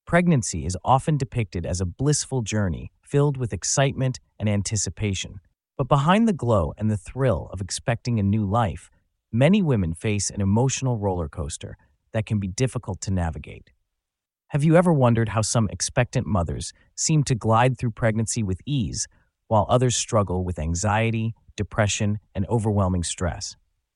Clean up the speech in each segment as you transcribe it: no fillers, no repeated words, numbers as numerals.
Pregnancy is often depicted as a blissful journey filled with excitement and anticipation. But behind the glow and the thrill of expecting a new life, many women face an emotional roller coaster that can be difficult to navigate. Have you ever wondered how some expectant mothers seem to glide through pregnancy with ease, while others struggle with anxiety, depression, and overwhelming stress?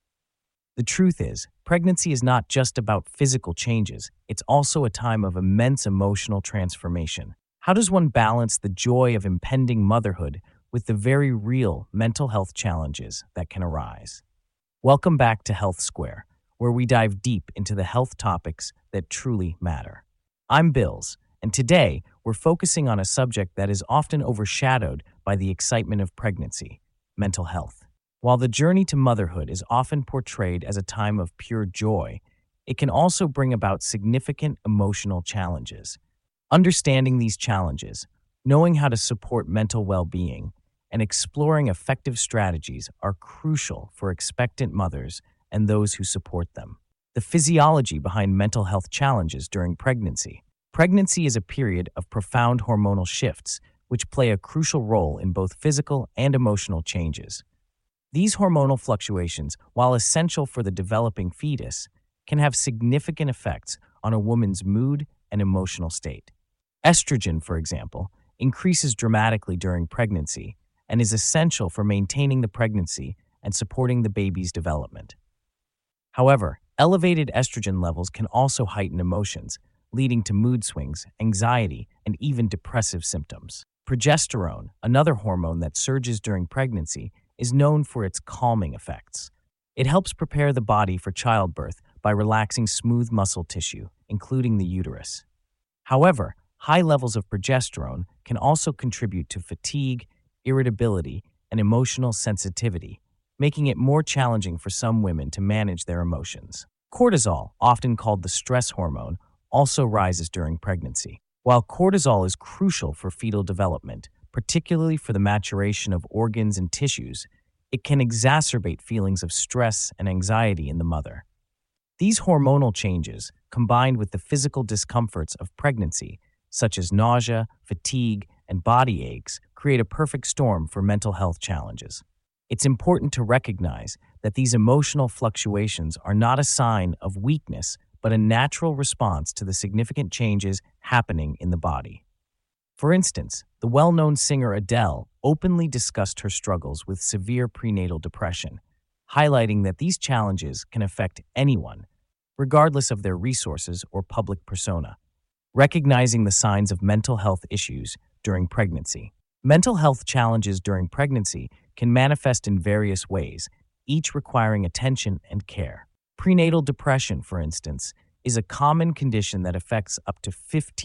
The truth is, pregnancy is not just about physical changes, it's also a time of immense emotional transformation. How does one balance the joy of impending motherhood with the very real mental health challenges that can arise? Welcome back to Health Square, where we dive deep into the health topics that truly matter. I'm Bills, and today we're focusing on a subject that is often overshadowed by the excitement of pregnancy: mental health. While the journey to motherhood is often portrayed as a time of pure joy, it can also bring about significant emotional challenges. Understanding these challenges, knowing how to support mental well-being, and exploring effective strategies are crucial for expectant mothers and those who support them. The physiology behind mental health challenges during pregnancy. Pregnancy is a period of profound hormonal shifts, which play a crucial role in both physical and emotional changes. These hormonal fluctuations, while essential for the developing fetus, can have significant effects on a woman's mood and emotional state. Estrogen, for example, increases dramatically during pregnancy and is essential for maintaining the pregnancy and supporting the baby's development. However, elevated estrogen levels can also heighten emotions, leading to mood swings, anxiety, and even depressive symptoms. Progesterone, another hormone that surges during pregnancy, is known for its calming effects. It helps prepare the body for childbirth by relaxing smooth muscle tissue, including the uterus. However, high levels of progesterone can also contribute to fatigue, irritability, and emotional sensitivity, making it more challenging for some women to manage their emotions. Cortisol, often called the stress hormone, also rises during pregnancy. While cortisol is crucial for fetal development, particularly for the maturation of organs and tissues, it can exacerbate feelings of stress and anxiety in the mother. These hormonal changes, combined with the physical discomforts of pregnancy, such as nausea, fatigue, and body aches, create a perfect storm for mental health challenges. It's important to recognize that these emotional fluctuations are not a sign of weakness, but a natural response to the significant changes happening in the body. For instance, the well-known singer Adele openly discussed her struggles with severe prenatal depression, highlighting that these challenges can affect anyone, regardless of their resources or public persona. Recognizing the signs of mental health issues during pregnancy. Mental health challenges during pregnancy can manifest in various ways, each requiring attention and care. Prenatal depression, for instance, is a common condition that affects up to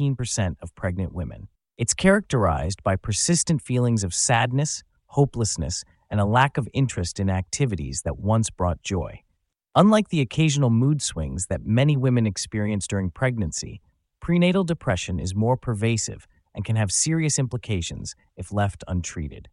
15% of pregnant women. It's characterized by persistent feelings of sadness, hopelessness, and a lack of interest in activities that once brought joy. Unlike the occasional mood swings that many women experience during pregnancy, prenatal depression is more pervasive and can have serious implications if left untreated.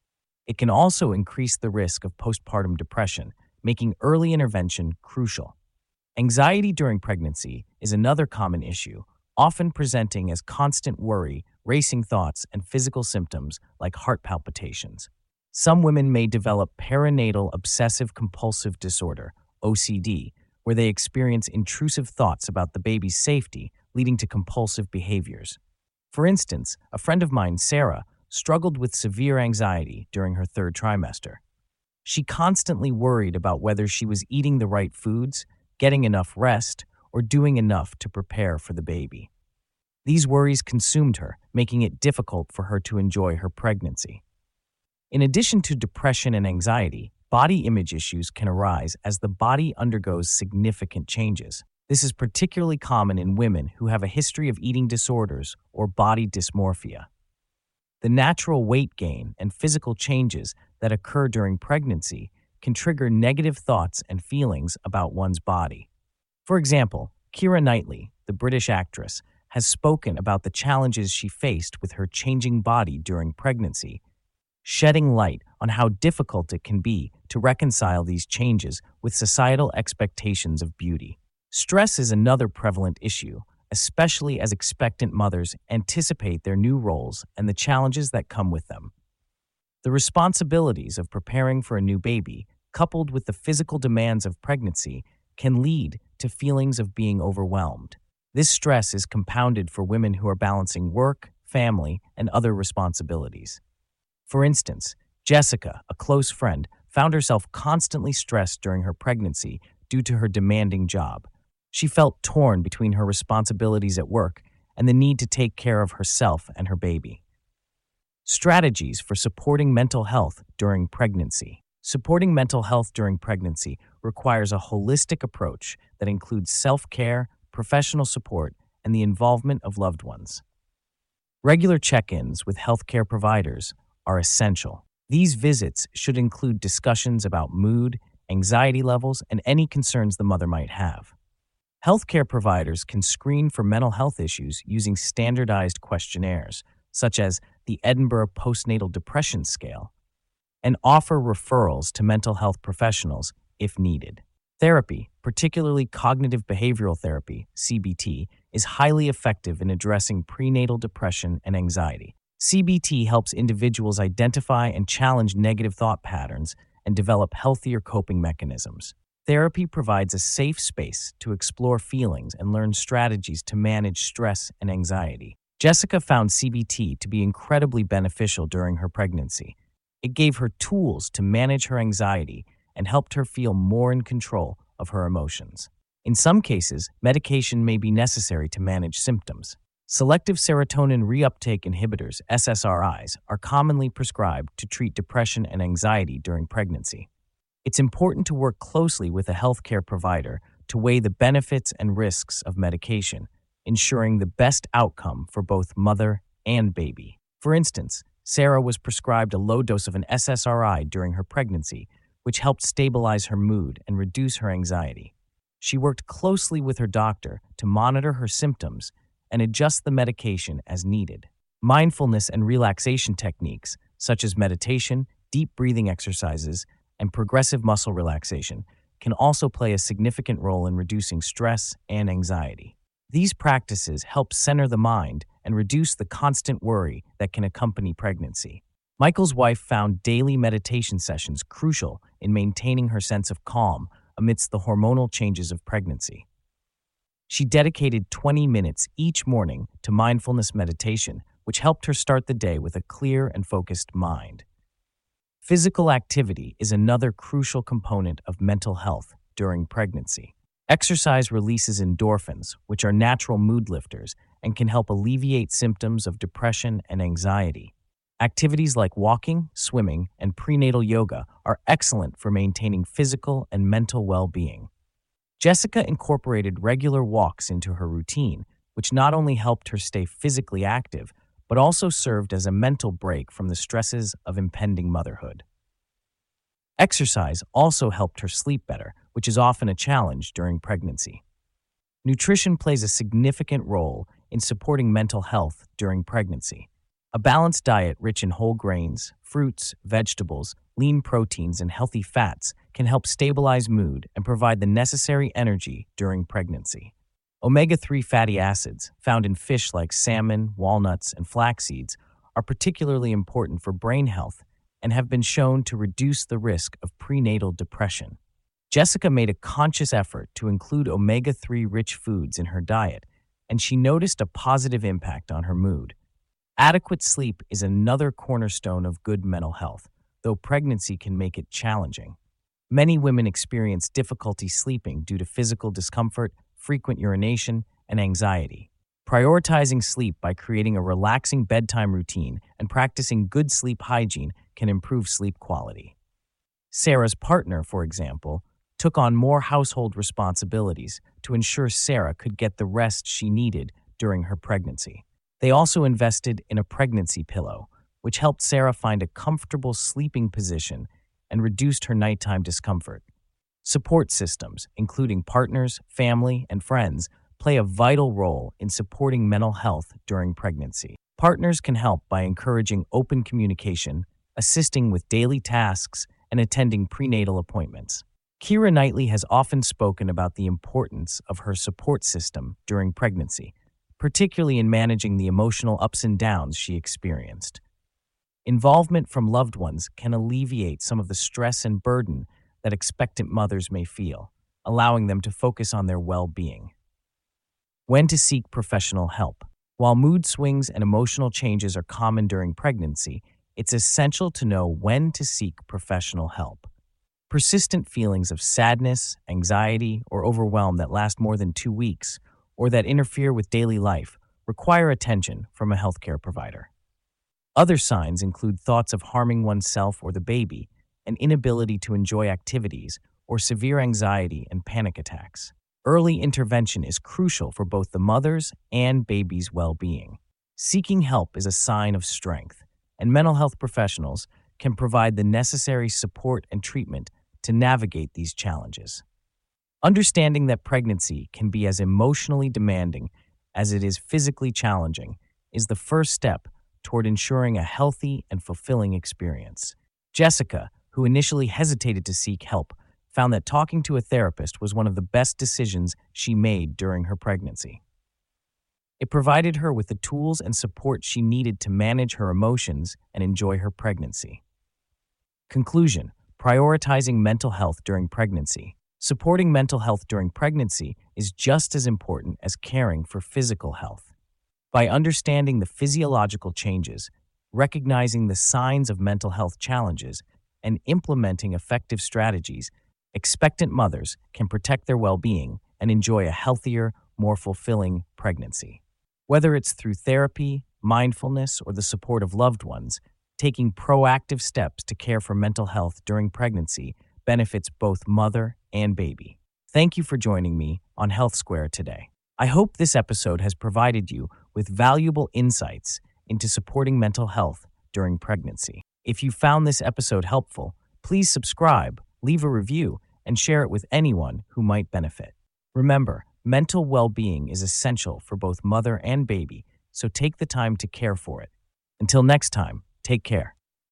It can also increase the risk of postpartum depression, making early intervention crucial. Anxiety during pregnancy is another common issue, often presenting as constant worry, racing thoughts, and physical symptoms like heart palpitations. Some women may develop perinatal obsessive-compulsive disorder, OCD, where they experience intrusive thoughts about the baby's safety, leading to compulsive behaviors. For instance, a friend of mine, Sarah, struggled with severe anxiety during her third trimester. She constantly worried about whether she was eating the right foods, getting enough rest, or doing enough to prepare for the baby. These worries consumed her, making it difficult for her to enjoy her pregnancy. In addition to depression and anxiety, body image issues can arise as the body undergoes significant changes. This is particularly common in women who have a history of eating disorders or body dysmorphia. The natural weight gain and physical changes that occur during pregnancy can trigger negative thoughts and feelings about one's body. For example, Keira Knightley, the British actress, has spoken about the challenges she faced with her changing body during pregnancy, shedding light on how difficult it can be to reconcile these changes with societal expectations of beauty. Stress is another prevalent issue, especially as expectant mothers anticipate their new roles and the challenges that come with them. The responsibilities of preparing for a new baby, coupled with the physical demands of pregnancy, can lead to feelings of being overwhelmed. This stress is compounded for women who are balancing work, family, and other responsibilities. For instance, Jessica, a close friend, found herself constantly stressed during her pregnancy due to her demanding job. She felt torn between her responsibilities at work and the need to take care of herself and her baby. Strategies for supporting mental health during pregnancy. Supporting mental health during pregnancy requires a holistic approach that includes self-care, professional support, and the involvement of loved ones. Regular check-ins with healthcare providers are essential. These visits should include discussions about mood, anxiety levels, and any concerns the mother might have. Healthcare providers can screen for mental health issues using standardized questionnaires, such as the Edinburgh Postnatal Depression Scale, and offer referrals to mental health professionals if needed. Therapy, particularly cognitive behavioral therapy, CBT, is highly effective in addressing prenatal depression and anxiety. CBT helps individuals identify and challenge negative thought patterns and develop healthier coping mechanisms. Therapy provides a safe space to explore feelings and learn strategies to manage stress and anxiety. Jessica found CBT to be incredibly beneficial during her pregnancy. It gave her tools to manage her anxiety and helped her feel more in control of her emotions. In some cases, medication may be necessary to manage symptoms. Selective serotonin reuptake inhibitors, SSRIs, are commonly prescribed to treat depression and anxiety during pregnancy. It's important to work closely with a healthcare provider to weigh the benefits and risks of medication, ensuring the best outcome for both mother and baby. For instance, Sarah was prescribed a low dose of an SSRI during her pregnancy, which helped stabilize her mood and reduce her anxiety. She worked closely with her doctor to monitor her symptoms and adjust the medication as needed. Mindfulness and relaxation techniques, such as meditation, deep breathing exercises, and progressive muscle relaxation, can also play a significant role in reducing stress and anxiety. These practices help center the mind and reduce the constant worry that can accompany pregnancy. Michael's wife found daily meditation sessions crucial in maintaining her sense of calm amidst the hormonal changes of pregnancy. She dedicated 20 minutes each morning to mindfulness meditation, which helped her start the day with a clear and focused mind. Physical activity is another crucial component of mental health during pregnancy. Exercise releases endorphins, which are natural mood lifters and can help alleviate symptoms of depression and anxiety. Activities like walking, swimming, and prenatal yoga are excellent for maintaining physical and mental well-being. Jessica incorporated regular walks into her routine, which not only helped her stay physically active, but also served as a mental break from the stresses of impending motherhood. Exercise also helped her sleep better, which is often a challenge during pregnancy. Nutrition plays a significant role in supporting mental health during pregnancy. A balanced diet rich in whole grains, fruits, vegetables, lean proteins, and healthy fats can help stabilize mood and provide the necessary energy during pregnancy. Omega-3 fatty acids, found in fish like salmon, walnuts, and flax seeds, are particularly important for brain health and have been shown to reduce the risk of prenatal depression. Jessica made a conscious effort to include omega-3 rich foods in her diet, and she noticed a positive impact on her mood. Adequate sleep is another cornerstone of good mental health, though pregnancy can make it challenging. Many women experience difficulty sleeping due to physical discomfort, frequent urination, and anxiety. Prioritizing sleep by creating a relaxing bedtime routine and practicing good sleep hygiene can improve sleep quality. Sarah's partner, for example, took on more household responsibilities to ensure Sarah could get the rest she needed during her pregnancy. They also invested in a pregnancy pillow, which helped Sarah find a comfortable sleeping position and reduced her nighttime discomfort. Support systems, including partners, family, and friends, play a vital role in supporting mental health during pregnancy. Partners can help by encouraging open communication, assisting with daily tasks, and attending prenatal appointments. Keira Knightley has often spoken about the importance of her support system during pregnancy, particularly in managing the emotional ups and downs she experienced. Involvement from loved ones can alleviate some of the stress and burden that expectant mothers may feel, allowing them to focus on their well-being. When to seek professional help. While mood swings and emotional changes are common during pregnancy, it's essential to know when to seek professional help. Persistent feelings of sadness, anxiety, or overwhelm that last more than 2 weeks or that interfere with daily life require attention from a healthcare provider. Other signs include thoughts of harming oneself or the baby, an inability to enjoy activities, or severe anxiety and panic attacks. Early intervention is crucial for both the mother's and baby's well-being. Seeking help is a sign of strength, and mental health professionals can provide the necessary support and treatment to navigate these challenges. Understanding that pregnancy can be as emotionally demanding as it is physically challenging is the first step toward ensuring a healthy and fulfilling experience. Jessica, who initially hesitated to seek help, found that talking to a therapist was one of the best decisions she made during her pregnancy. It provided her with the tools and support she needed to manage her emotions and enjoy her pregnancy. Conclusion: prioritizing mental health during pregnancy. Supporting mental health during pregnancy is just as important as caring for physical health. By understanding the physiological changes, recognizing the signs of mental health challenges, and implementing effective strategies, expectant mothers can protect their well-being and enjoy a healthier, more fulfilling pregnancy. Whether it's through therapy, mindfulness, or the support of loved ones, taking proactive steps to care for mental health during pregnancy benefits both mother and baby. Thank you for joining me on Health Square today. I hope this episode has provided you with valuable insights into supporting mental health during pregnancy. If you found this episode helpful, please subscribe, leave a review, and share it with anyone who might benefit. Remember, mental well-being is essential for both mother and baby, so take the time to care for it. Until next time, take care.